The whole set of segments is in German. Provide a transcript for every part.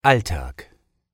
Alltag.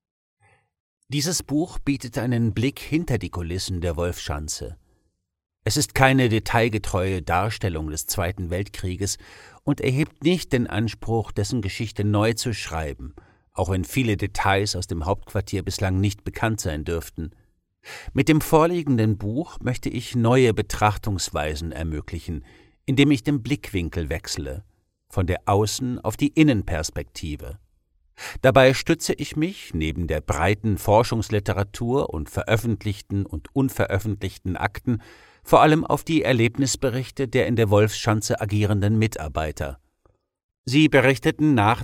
Dieses Buch bietet einen Blick hinter die Kulissen der Wolfschanze. Es ist keine detailgetreue Darstellung des Zweiten Weltkrieges und erhebt nicht den Anspruch, dessen Geschichte neu zu schreiben, auch wenn viele Details aus dem Hauptquartier bislang nicht bekannt sein dürften. Mit dem vorliegenden Buch möchte ich neue Betrachtungsweisen ermöglichen, indem ich den Blickwinkel wechsle, von der Außen- auf die Innenperspektive. Dabei stütze ich mich neben der breiten Forschungsliteratur und veröffentlichten und unveröffentlichten Akten vor allem auf die Erlebnisberichte der in der Wolfschanze agierenden Mitarbeiter. Sie berichteten nach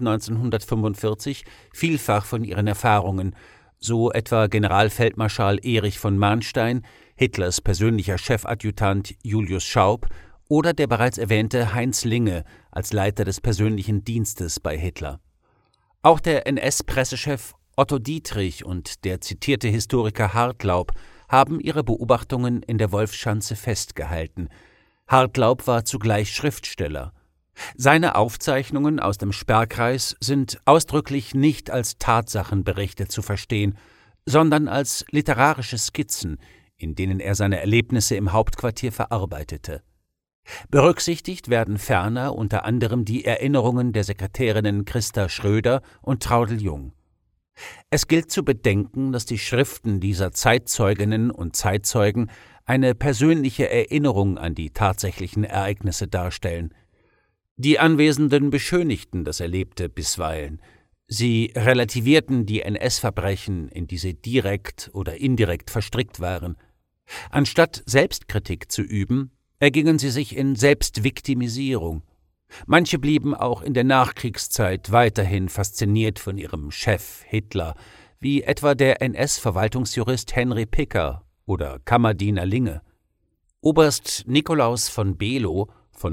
1945 vielfach von ihren Erfahrungen, so etwa Generalfeldmarschall Erich von Manstein, Hitlers persönlicher Chefadjutant Julius Schaub oder der bereits erwähnte Heinz Linge als Leiter des persönlichen Dienstes bei Hitler. Auch der NS-Pressechef Otto Dietrich und der zitierte Historiker Hartlaub haben ihre Beobachtungen in der Wolfschanze festgehalten. Hartlaub war zugleich Schriftsteller. Seine Aufzeichnungen aus dem Sperrkreis sind ausdrücklich nicht als Tatsachenberichte zu verstehen, sondern als literarische Skizzen, in denen er seine Erlebnisse im Hauptquartier verarbeitete. Berücksichtigt werden ferner unter anderem die Erinnerungen der Sekretärinnen Christa Schröder und Traudl Jung. Es gilt zu bedenken, dass die Schriften dieser Zeitzeuginnen und Zeitzeugen eine persönliche Erinnerung an die tatsächlichen Ereignisse darstellen. Die Anwesenden beschönigten das Erlebte bisweilen. Sie relativierten die NS-Verbrechen, in die sie direkt oder indirekt verstrickt waren. Anstatt Selbstkritik zu üben, ergingen sie sich in Selbstviktimisierung. Manche blieben auch in der Nachkriegszeit weiterhin fasziniert von ihrem Chef Hitler, wie etwa der NS-Verwaltungsjurist Henry Picker oder Kammerdiener Linge. Oberst Nikolaus von Below, von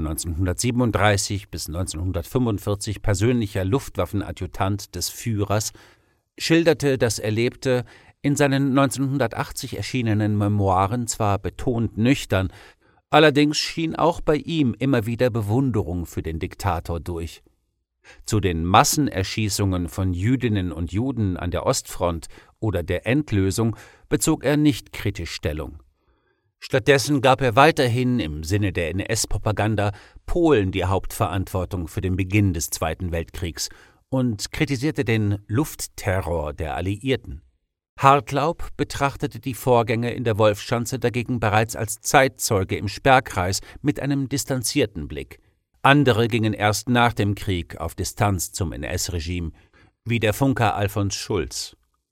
1937 bis 1945 persönlicher Luftwaffenadjutant des Führers, schilderte das Erlebte in seinen 1980 erschienenen Memoiren zwar betont nüchtern, allerdings schien auch bei ihm immer wieder Bewunderung für den Diktator durch. Zu den Massenerschießungen von Jüdinnen und Juden an der Ostfront oder der Endlösung bezog er nicht kritisch Stellung. Stattdessen gab er weiterhin im Sinne der NS-Propaganda Polen die Hauptverantwortung für den Beginn des Zweiten Weltkriegs und kritisierte den Luftterror der Alliierten. Hartlaub betrachtete die Vorgänge in der Wolfschanze dagegen bereits als Zeitzeuge im Sperrkreis mit einem distanzierten Blick. Andere gingen erst nach dem Krieg auf Distanz zum NS-Regime, wie der Funker Alfons Schulz.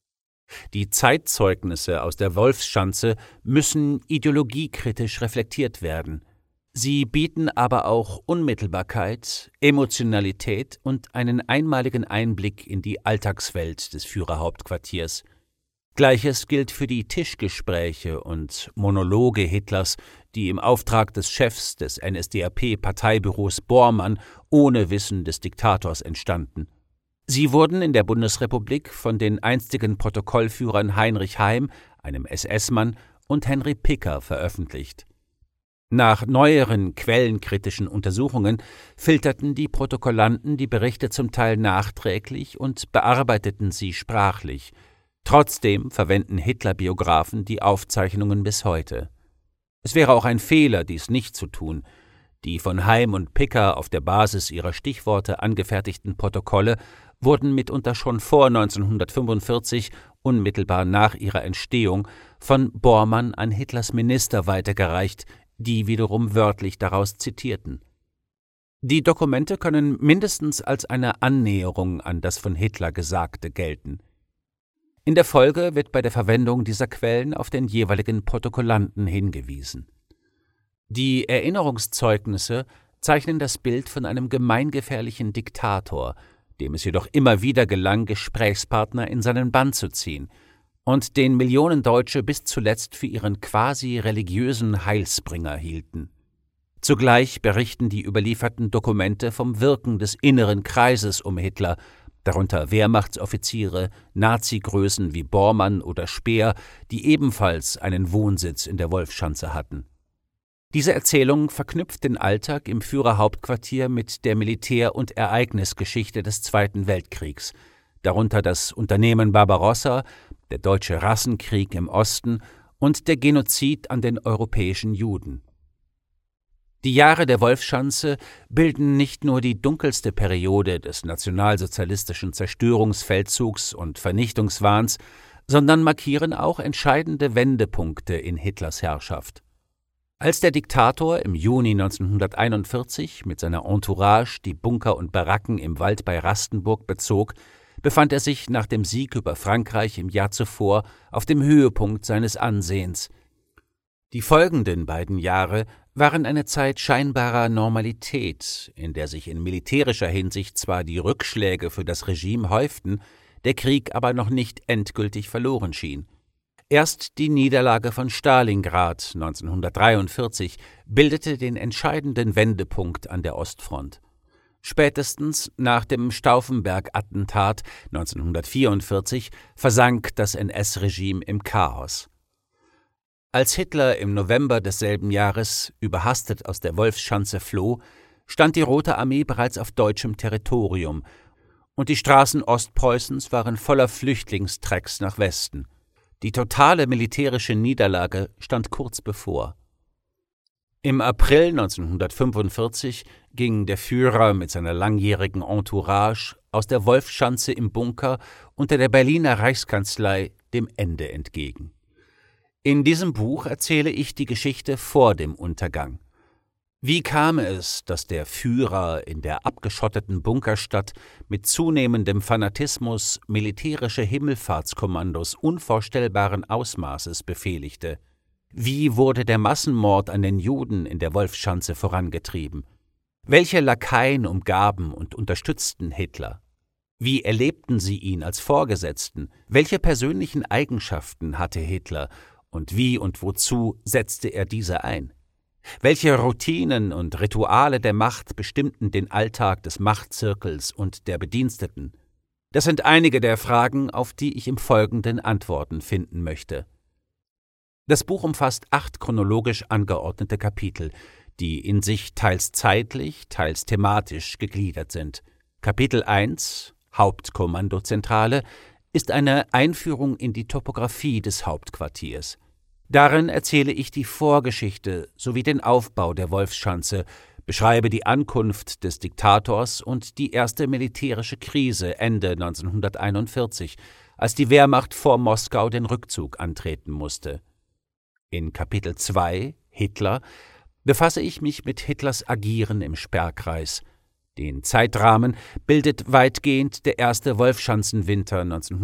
Die Zeitzeugnisse aus der Wolfschanze müssen ideologiekritisch reflektiert werden. Sie bieten aber auch Unmittelbarkeit, Emotionalität und einen einmaligen Einblick in die Alltagswelt des Führerhauptquartiers. Gleiches gilt für die Tischgespräche und Monologe Hitlers, die im Auftrag des Chefs des NSDAP-Parteibüros Bormann ohne Wissen des Diktators entstanden. Sie wurden in der Bundesrepublik von den einstigen Protokollführern Heinrich Heim, einem SS-Mann, und Henry Picker veröffentlicht. Nach neueren quellenkritischen Untersuchungen filterten die Protokollanten die Berichte zum Teil nachträglich und bearbeiteten sie sprachlich. Trotzdem verwenden Hitler-Biografen die Aufzeichnungen bis heute. Es wäre auch ein Fehler, dies nicht zu tun. Die von Heim und Picker auf der Basis ihrer Stichworte angefertigten Protokolle wurden mitunter schon vor 1945, unmittelbar nach ihrer Entstehung, von Bormann an Hitlers Minister weitergereicht, die wiederum wörtlich daraus zitierten. Die Dokumente können mindestens als eine Annäherung an das von Hitler Gesagte gelten. In der Folge wird bei der Verwendung dieser Quellen auf den jeweiligen Protokollanten hingewiesen. Die Erinnerungszeugnisse zeichnen das Bild von einem gemeingefährlichen Diktator, dem es jedoch immer wieder gelang, Gesprächspartner in seinen Bann zu ziehen und den Millionen Deutsche bis zuletzt für ihren quasi religiösen Heilsbringer hielten. Zugleich berichten die überlieferten Dokumente vom Wirken des inneren Kreises um Hitler, darunter Wehrmachtsoffiziere, Nazi-Größen wie Bormann oder Speer, die ebenfalls einen Wohnsitz in der Wolfschanze hatten. Diese Erzählung verknüpft den Alltag im Führerhauptquartier mit der Militär- und Ereignisgeschichte des Zweiten Weltkriegs. darunter das Unternehmen Barbarossa, der Deutsche Rassenkrieg im Osten und der Genozid an den europäischen Juden. Die Jahre der Wolfschanze bilden nicht nur die dunkelste Periode des nationalsozialistischen Zerstörungsfeldzugs und Vernichtungswahns, sondern markieren auch entscheidende Wendepunkte in Hitlers Herrschaft. Als der Diktator im Juni 1941 mit seiner Entourage die Bunker und Baracken im Wald bei Rastenburg bezog, befand er sich nach dem Sieg über Frankreich im Jahr zuvor auf dem Höhepunkt seines Ansehens. Die folgenden beiden Jahre waren eine Zeit scheinbarer Normalität, in der sich in militärischer Hinsicht zwar die Rückschläge für das Regime häuften, der Krieg aber noch nicht endgültig verloren schien. Erst die Niederlage von Stalingrad 1943 bildete den entscheidenden Wendepunkt an der Ostfront. Spätestens nach dem Stauffenberg-Attentat 1944 versank das NS-Regime im Chaos. Als Hitler im November desselben Jahres überhastet aus der Wolfschanze floh, stand die Rote Armee bereits auf deutschem Territorium und die Straßen Ostpreußens waren voller Flüchtlingstrecks nach Westen. Die totale militärische Niederlage stand kurz bevor. Im April 1945 ging der Führer mit seiner langjährigen Entourage aus der Wolfschanze im Bunker unter der Berliner Reichskanzlei dem Ende entgegen. In diesem Buch erzähle ich die Geschichte vor dem Untergang. Wie kam es, dass der Führer in der abgeschotteten Bunkerstadt mit zunehmendem Fanatismus militärische Himmelfahrtskommandos unvorstellbaren Ausmaßes befehligte? Wie wurde der Massenmord an den Juden in der Wolfschanze vorangetrieben? Welche Lakaien umgaben und unterstützten Hitler? Wie erlebten sie ihn als Vorgesetzten? Welche persönlichen Eigenschaften hatte Hitler und wie und wozu setzte er diese ein? Welche Routinen und Rituale der Macht bestimmten den Alltag des Machtzirkels und der Bediensteten? Das sind einige der Fragen, auf die ich im Folgenden Antworten finden möchte. Das Buch umfasst 8 chronologisch angeordnete Kapitel, die in sich teils zeitlich, teils thematisch gegliedert sind. Kapitel 1, Hauptkommandozentrale, ist eine Einführung in die Topographie des Hauptquartiers. Darin erzähle ich die Vorgeschichte sowie den Aufbau der Wolfschanze, beschreibe die Ankunft des Diktators und die erste militärische Krise Ende 1941, als die Wehrmacht vor Moskau den Rückzug antreten musste. In Kapitel 2, Hitler, befasse ich mich mit Hitlers Agieren im Sperrkreis. Den Zeitrahmen bildet weitgehend der erste Wolfschanzenwinter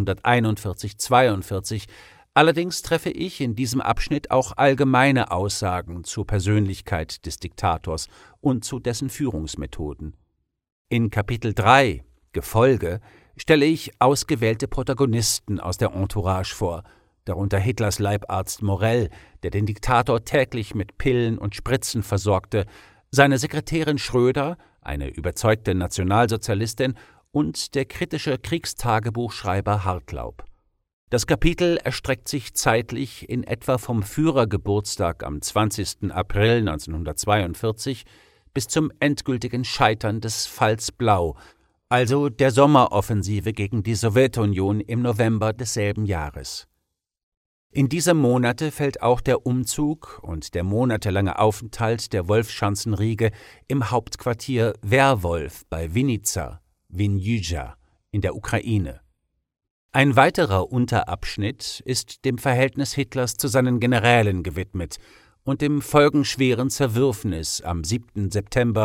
1941-42. Allerdings treffe ich in diesem Abschnitt auch allgemeine Aussagen zur Persönlichkeit des Diktators und zu dessen Führungsmethoden. In Kapitel 3, Gefolge, stelle ich ausgewählte Protagonisten aus der Entourage vor, darunter Hitlers Leibarzt Morell, der den Diktator täglich mit Pillen und Spritzen versorgte, seine Sekretärin Schröder, eine überzeugte Nationalsozialistin, und der kritische Kriegstagebuchschreiber Hartlaub. Das Kapitel erstreckt sich zeitlich in etwa vom Führergeburtstag am 20. April 1942 bis zum endgültigen Scheitern des Falls Blau, also der Sommeroffensive gegen die Sowjetunion im November desselben Jahres. In diese Monate fällt auch der Umzug und der monatelange Aufenthalt der Wolfschanzenriege im Hauptquartier Werwolf bei Winica, Winjuja in der Ukraine. Ein weiterer Unterabschnitt ist dem Verhältnis Hitlers zu seinen Generälen gewidmet und dem folgenschweren Zerwürfnis am 7. September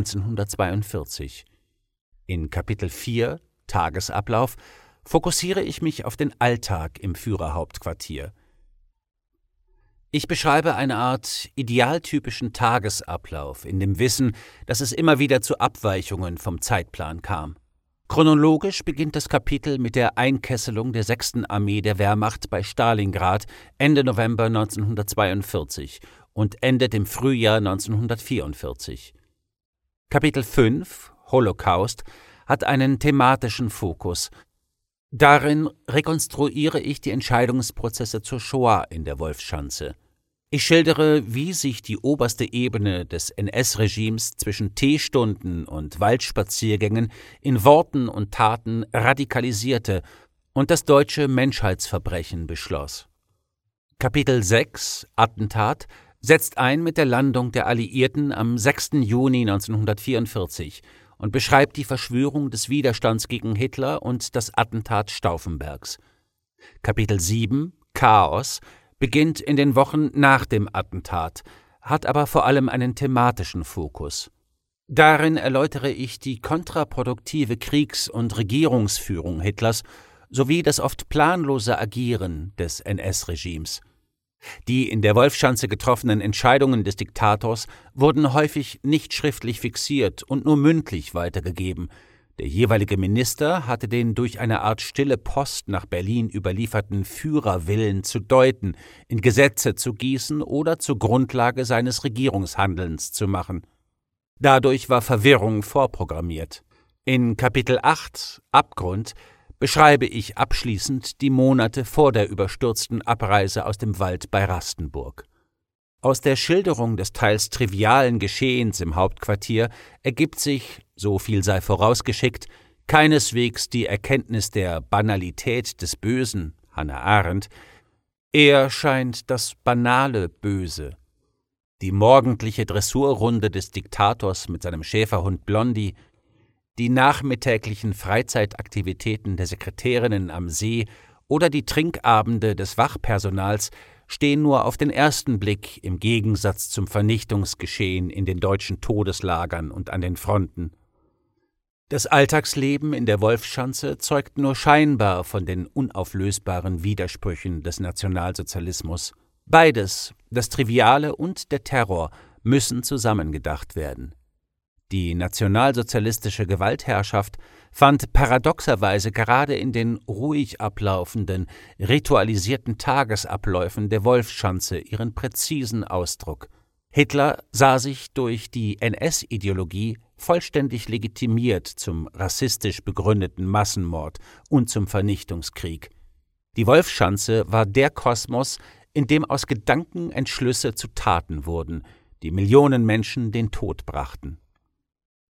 1942. In Kapitel 4, Tagesablauf, fokussiere ich mich auf den Alltag im Führerhauptquartier. Ich beschreibe eine Art idealtypischen Tagesablauf in dem Wissen, dass es immer wieder zu Abweichungen vom Zeitplan kam. Chronologisch beginnt das Kapitel mit der Einkesselung der 6. Armee der Wehrmacht bei Stalingrad Ende November 1942 und endet im Frühjahr 1944. Kapitel 5, Holocaust, hat einen thematischen Fokus. Darin rekonstruiere ich die Entscheidungsprozesse zur Shoah in der Wolfschanze. Ich schildere, wie sich die oberste Ebene des NS-Regimes zwischen Teestunden und Waldspaziergängen in Worten und Taten radikalisierte und das deutsche Menschheitsverbrechen beschloss. Kapitel 6 Attentat setzt ein mit der Landung der Alliierten am 6. Juni 1944 und beschreibt die Verschwörung des Widerstands gegen Hitler und das Attentat Stauffenbergs. Kapitel 7 Chaos beginnt in den Wochen nach dem Attentat, hat aber vor allem einen thematischen Fokus. Darin erläutere ich die kontraproduktive Kriegs- und Regierungsführung Hitlers sowie das oft planlose Agieren des NS-Regimes. Die in der Wolfschanze getroffenen Entscheidungen des Diktators wurden häufig nicht schriftlich fixiert und nur mündlich weitergegeben. Der jeweilige Minister hatte den durch eine Art stille Post nach Berlin überlieferten Führerwillen zu deuten, in Gesetze zu gießen oder zur Grundlage seines Regierungshandelns zu machen. Dadurch war Verwirrung vorprogrammiert. In Kapitel 8 Abgrund beschreibe ich abschließend die Monate vor der überstürzten Abreise aus dem Wald bei Rastenburg. Aus der Schilderung des teils trivialen Geschehens im Hauptquartier ergibt sich, so viel sei vorausgeschickt, keineswegs die Erkenntnis der Banalität des Bösen, Hannah Arendt, eher scheint das banale Böse. Die morgendliche Dressurrunde des Diktators mit seinem Schäferhund Blondie, die nachmittäglichen Freizeitaktivitäten der Sekretärinnen am See oder die Trinkabende des Wachpersonals stehen nur auf den ersten Blick im Gegensatz zum Vernichtungsgeschehen in den deutschen Todeslagern und an den Fronten. Das Alltagsleben in der Wolfschanze zeugt nur scheinbar von den unauflösbaren Widersprüchen des Nationalsozialismus. Beides, das Triviale und der Terror, müssen zusammengedacht werden. Die nationalsozialistische Gewaltherrschaft fand paradoxerweise gerade in den ruhig ablaufenden, ritualisierten Tagesabläufen der Wolfschanze ihren präzisen Ausdruck. Hitler sah sich durch die NS-Ideologie vollständig legitimiert zum rassistisch begründeten Massenmord und zum Vernichtungskrieg. Die Wolfschanze war der Kosmos, in dem aus Gedanken Entschlüsse zu Taten wurden, die Millionen Menschen den Tod brachten.